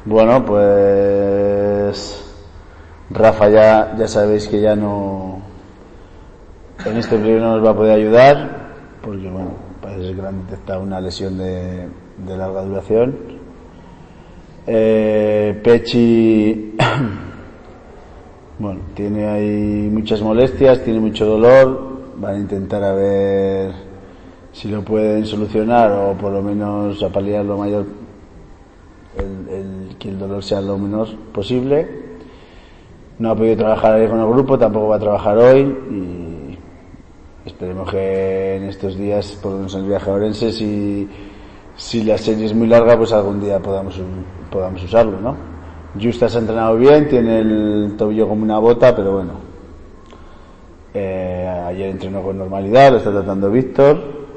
Bueno, pues Rafa ya sabéis que ya no, en este periodo no nos va a poder ayudar, porque bueno, parece ser que le han detectado una lesión de larga duración. Pechi bueno, tiene ahí muchas molestias, tiene mucho dolor, van a intentar a ver si lo pueden solucionar o por lo menos a paliar lo mayor, que el dolor sea lo menor posible. No ha podido trabajar ahí con el grupo, tampoco va a trabajar hoy y esperemos que en estos días, por lo menos en el viaje a Orense, si la serie es muy larga, pues algún día podamos usarlo, ¿no? Justa se ha entrenado bien, tiene el tobillo como una bota, pero bueno, ayer entrenó con normalidad, lo está tratando Víctor,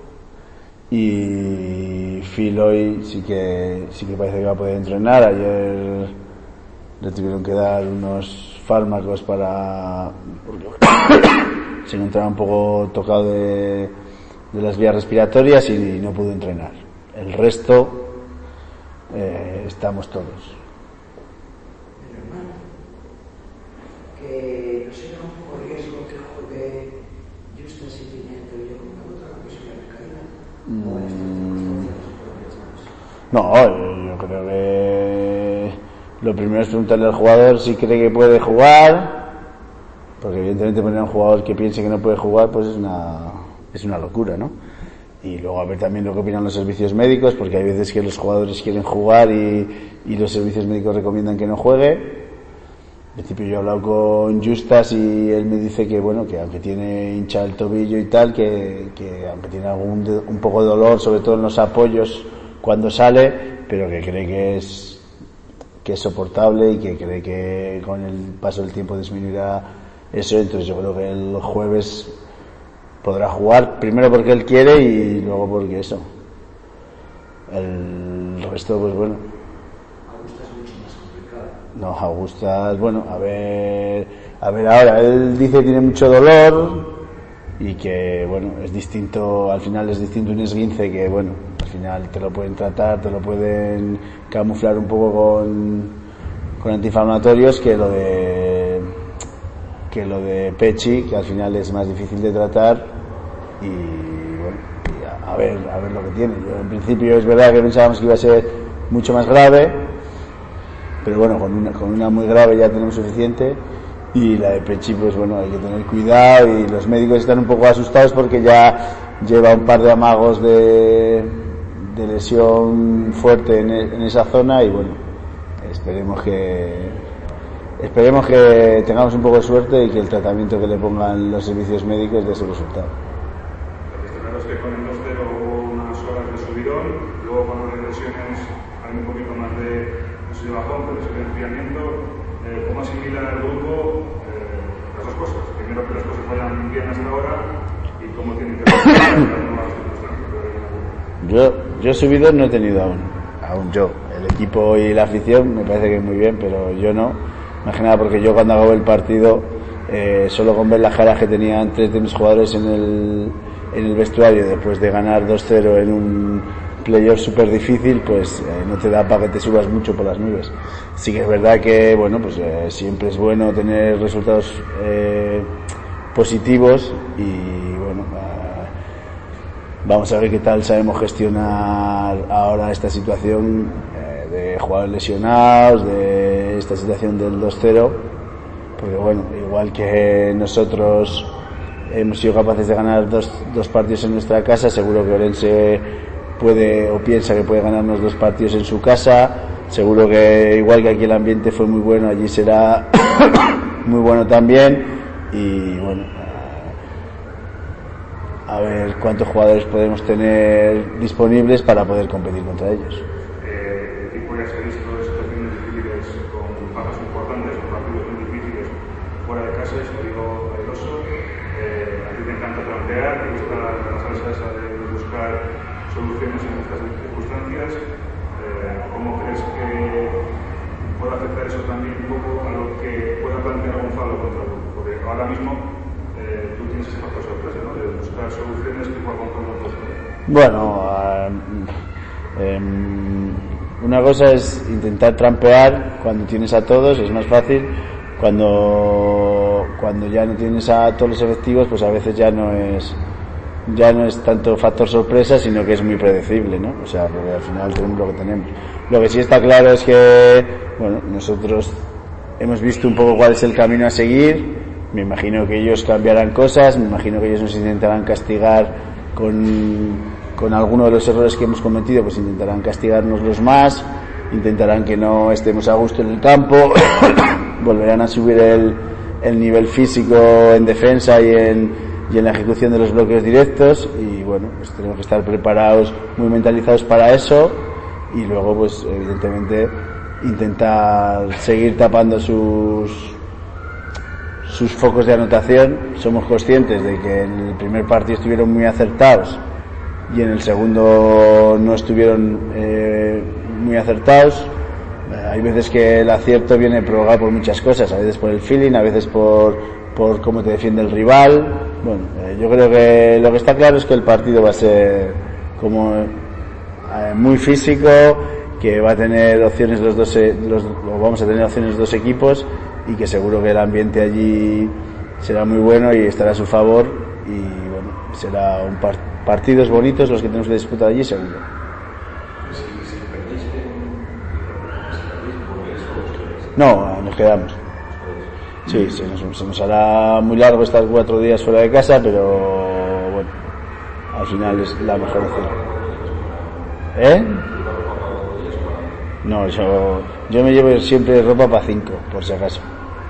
y Phil hoy sí que parece que va a poder entrenar. Ayer le tuvieron que dar unos fármacos porque se encontraba un poco tocado de las vías respiratorias y no pudo entrenar. El resto estamos todos. Que no será un poco riesgo que juegue Justas y Pimiento y yo con la otra, que se le caída. No, yo creo que lo primero es preguntarle al jugador si cree que puede jugar, porque evidentemente poner a un jugador que piense que no puede jugar pues es una locura, ¿no? Y luego a ver también lo que opinan los servicios médicos, porque hay veces que los jugadores quieren jugar y los servicios médicos recomiendan que no juegue. En principio yo he hablado con Justas y él me dice que bueno, que aunque tiene hinchado el tobillo y tal, que aunque tiene un poco de dolor, sobre todo en los apoyos cuando sale, pero que cree que es soportable y que cree que con el paso del tiempo disminuirá eso. Entonces yo creo que el jueves podrá jugar, primero porque él quiere y luego porque eso. El resto pues bueno. No, Augusta, bueno, a ver ahora, él dice que tiene mucho dolor y que, bueno, es distinto, al final es distinto un esguince que, bueno, al final te lo pueden tratar, te lo pueden camuflar un poco con antiinflamatorios que lo de Pechi, que al final es más difícil de tratar y, bueno, a ver lo que tiene. Yo, en principio es verdad que pensábamos que iba a ser mucho más grave, pero bueno, con una muy grave ya tenemos suficiente, y la de Pechi pues bueno, hay que tener cuidado y los médicos están un poco asustados porque ya lleva un par de amagos de lesión fuerte en esa zona y bueno, esperemos que tengamos un poco de suerte y que el tratamiento que le pongan los servicios médicos dé ese resultado. Lo que está claro es que con el 2-0 hubo unas horas de subidón, luego con las regresiones hay un poquito más de bajón, pero ese enfriamiento. ¿Cómo asimila el grupo las dos cosas? Primero, que las cosas vayan bien hasta ahora y cómo tienen que ser las nuevas circunstancias. Yo subido no he tenido aún yo. El equipo y la afición me parece que muy bien, pero yo no. Más que nada porque yo cuando acabo el partido, solo con ver las caras que tenían 3 de mis jugadores en el vestuario después de ganar 2-0 en un playoff súper difícil, pues no te da para que te subas mucho por las nubes. Sí que es verdad que bueno, pues siempre es bueno tener resultados positivos y bueno, vamos a ver qué tal sabemos gestionar ahora esta situación de jugadores lesionados, de esta situación del 2-0, porque bueno, igual que nosotros hemos sido capaces de ganar dos partidos en nuestra casa, seguro que Orense puede o piensa que puede ganarnos 2 partidos en su casa. Seguro que igual que aquí el ambiente fue muy bueno, allí será muy bueno también y bueno, a ver cuántos jugadores podemos tener disponibles para poder competir contra ellos. El equipo ya se ha visto en situaciones difíciles con bajas importantes, con partidos muy difíciles fuera de casa, eso digo airoso. A ti te encanta plantear, te gusta la salsa esa de buscar soluciones en estas circunstancias. ¿Cómo crees que puede afectar eso también un poco a lo que pueda plantear Gonzalo contra el grupo? Porque ahora mismo tú tienes ese factor sorpresa, ¿no? De buscar soluciones que pueda Gonzalo. Bueno, una cosa es intentar trampear cuando tienes a todos, es más fácil. Cuando ya no tienes a todos los efectivos, pues a veces ya no es tanto factor sorpresa, sino que es muy predecible, ¿no? O sea, porque al final tenemos lo que tenemos. Lo que sí está claro es que, bueno, nosotros hemos visto un poco cuál es el camino a seguir. Me imagino que ellos cambiarán cosas, me imagino que ellos nos intentarán castigar con alguno de los errores que hemos cometido, pues intentarán castigarnos los más, intentarán que no estemos a gusto en el campo, volverán a subir el nivel físico en defensa y en la ejecución de los bloqueos directos, y bueno, pues tenemos que estar preparados, muy mentalizados para eso, y luego pues evidentemente intentar seguir tapando sus focos de anotación. Somos conscientes de que en el primer partido estuvieron muy acertados y en el segundo no estuvieron muy acertados. Hay veces que el acierto viene provocado por muchas cosas, a veces por el feeling, a veces por cómo te defiende el rival. Bueno, yo creo que lo que está claro es que el partido va a ser como muy físico, que va a tener opciones vamos a tener opciones los dos equipos, y que seguro que el ambiente allí será muy bueno y estará a su favor, y bueno, será partidos bonitos los que tenemos que disputar allí, seguro. No, nos quedamos. Sí, se nos hará muy largo estar 4 días fuera de casa, pero bueno, al final es la mejor opción. No, yo me llevo siempre ropa para 5, por si acaso.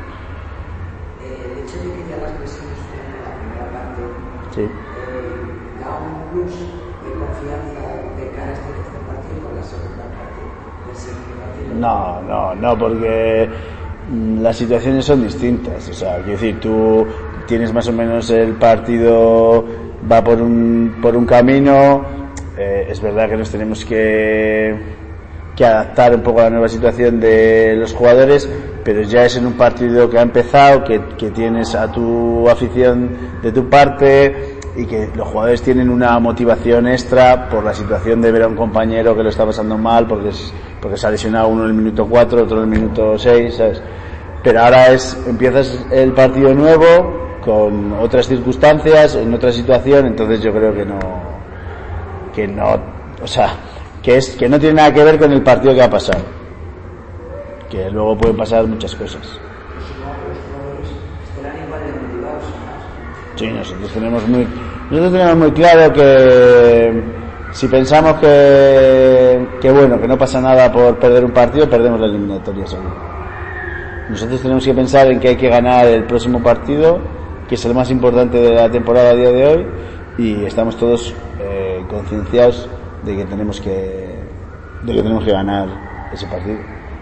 El hecho de que ya las lesiones en la primera parte Sí. Da un plus de confianza de cara a este tercer partido con la segunda parte del segundo partido. No, porque las situaciones son distintas. O sea, quiero decir, tú tienes más o menos el partido va por un camino. Es verdad que nos tenemos que adaptar un poco a la nueva situación de los jugadores, pero ya es en un partido que ha empezado, que tienes a tu afición de tu parte, y que los jugadores tienen una motivación extra por la situación de ver a un compañero que lo está pasando mal porque se ha lesionado uno en el minuto 4, otro en el minuto 6, ¿sabes? Pero ahora empiezas el partido nuevo con otras circunstancias, en otra situación, entonces yo creo que no, o sea, que no tiene nada que ver con el partido que ha pasado, que luego pueden pasar muchas cosas. Sí, nosotros tenemos muy claro que si pensamos que bueno, que no pasa nada por perder un partido, perdemos la eliminatoria seguro. Nosotros tenemos que pensar en que hay que ganar el próximo partido, que es el más importante de la temporada a día de hoy, y estamos todos concienciados de que tenemos que ganar ese partido.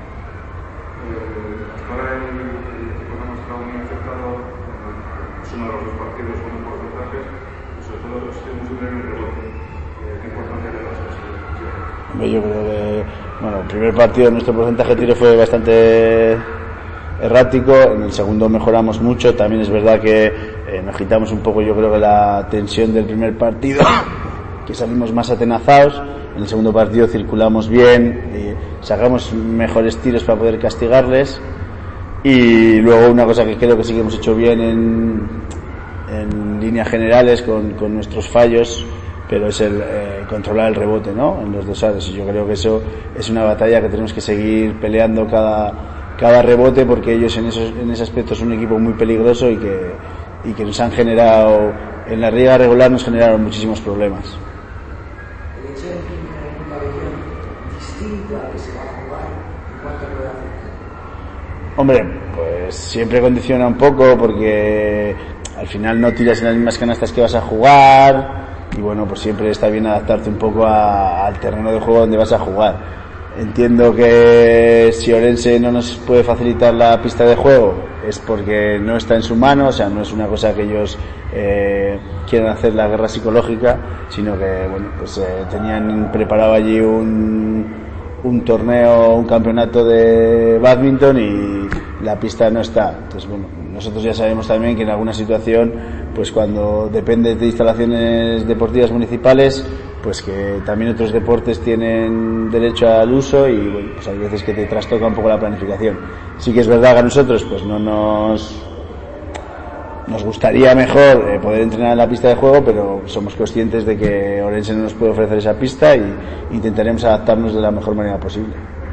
Ahora el equipo ha mostrado muy acertado, es uno de los 2 partidos con un porcentaje, y sobre todo hemos tenido el rebote. ¿Qué importancia le das a eso? Yo creo que, el primer partido nuestro porcentaje de tiro fue bastante errático, en el segundo mejoramos mucho. También es verdad que nos quitamos un poco, yo creo, que la tensión del primer partido, que salimos más atenazados. En el segundo partido circulamos bien, sacamos mejores tiros para poder castigarles, y luego una cosa que creo que sí que hemos hecho bien en líneas generales con nuestros fallos, pero es el controlar el rebote, ¿no?, en los dosados, y yo creo que eso es una batalla que tenemos que seguir peleando cada rebote, porque ellos en ese aspecto son un equipo muy peligroso y que nos han generado, en la liga regular nos generaron muchísimos problemas. El hecho de que en un pabellón distinto al que se va a jugar, ¿en cuánto puede afectar? Hombre, pues siempre condiciona un poco, porque al final no tiras en las mismas canastas que vas a jugar, y bueno, pues siempre está bien adaptarte un poco al terreno de juego donde vas a jugar. Entiendo que si Orense no nos puede facilitar la pista de juego es porque no está en su mano, o sea, no es una cosa que ellos quieran hacer la guerra psicológica, sino que bueno, pues tenían preparado allí un torneo, un campeonato de bádminton, y la pista no está. Entonces bueno, nosotros ya sabemos también que en alguna situación, pues cuando depende de instalaciones deportivas municipales, pues que también otros deportes tienen derecho al uso y bueno, pues hay veces que te trastoca un poco la planificación. Sí que es verdad que a nosotros pues no nos gustaría mejor poder entrenar en la pista de juego, pero somos conscientes de que Orense no nos puede ofrecer esa pista y intentaremos adaptarnos de la mejor manera posible.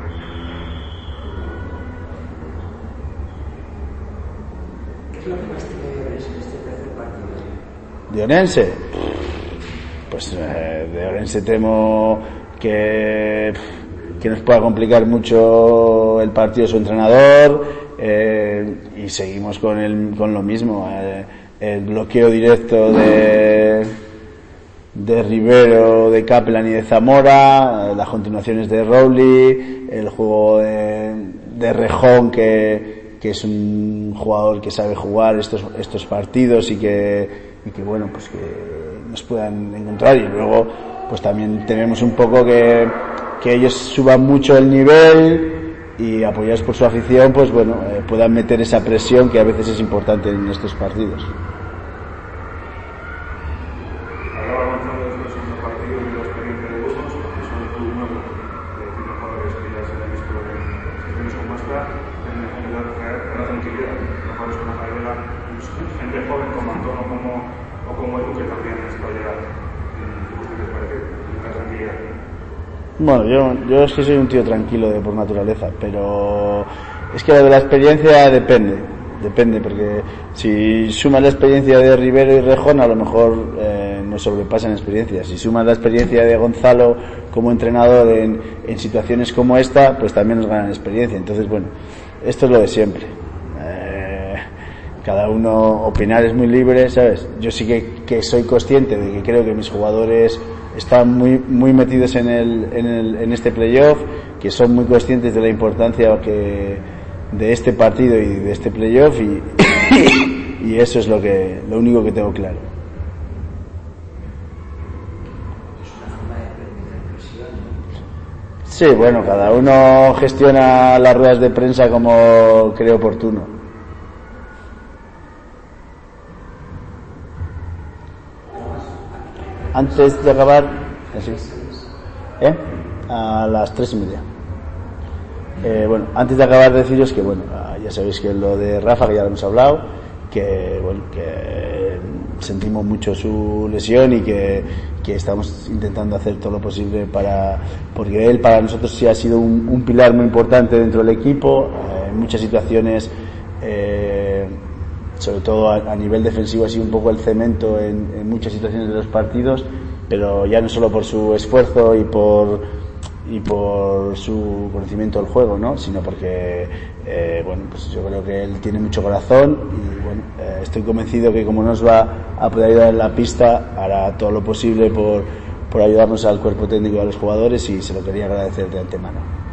¿Qué es lo que más tiene de Orense en este tercer partido? ¿De Orense? Pues de Orense temo que nos pueda complicar mucho el partido su entrenador, y seguimos con lo mismo, el bloqueo directo de Rivero, de Kaplan y de Zamora, las continuaciones de Rowley, el juego de Rejón que es un jugador que sabe jugar estos partidos y que bueno, pues que nos puedan encontrar, y luego pues también tenemos un poco que ellos suban mucho el nivel y apoyados por su afición, pues bueno, puedan meter esa presión que a veces es importante en estos partidos. Hablaba Gonzalo de este segundo partido y de la experiencia de Burgos, que son un club nuevo, de 5 jugadores que ya se han visto en situaciones como esta, en la tranquilidad, jugadores como Javiera, gente joven como Antonio o como Edu, que también está ya en circunstancias parecidas, en la tranquilidad. Bueno, yo es que soy un tío tranquilo por naturaleza, pero es que de la experiencia depende, porque si sumas la experiencia de Rivero y Rejón, a lo mejor nos sobrepasan experiencias. Si sumas la experiencia de Gonzalo como entrenador en situaciones como esta, pues también nos ganan experiencia. Entonces, bueno, esto es lo de siempre. Cada uno opinar es muy libre, ¿sabes? Yo sí que soy consciente de que creo que mis jugadores están muy metidos en este playoff, que son muy conscientes de la importancia de este partido y de este playoff, y eso es lo único que tengo claro. Es una forma de presión, ¿no? Sí, bueno, cada uno gestiona las ruedas de prensa como cree oportuno. Antes de acabar, así, a las 3:30. Bueno, antes de acabar deciros que bueno, ya sabéis que lo de Rafa, que ya lo hemos hablado, que bueno, que sentimos mucho su lesión y que estamos intentando hacer todo lo posible porque él para nosotros sí ha sido un pilar muy importante dentro del equipo, en muchas situaciones, sobre todo a nivel defensivo ha sido un poco el cemento en muchas situaciones de los partidos, pero ya no solo por su esfuerzo y por su conocimiento del juego, ¿no? Sino porque bueno, pues yo creo que él tiene mucho corazón y bueno, estoy convencido que como nos va a poder ayudar en la pista, hará todo lo posible por ayudarnos al cuerpo técnico y a los jugadores, y se lo quería agradecer de antemano.